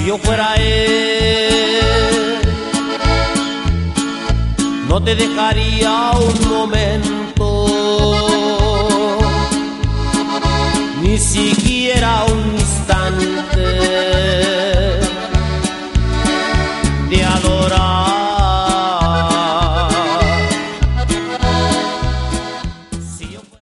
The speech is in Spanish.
yo fuera él, no te dejaría un momento, ni siquiera un instante de adorar.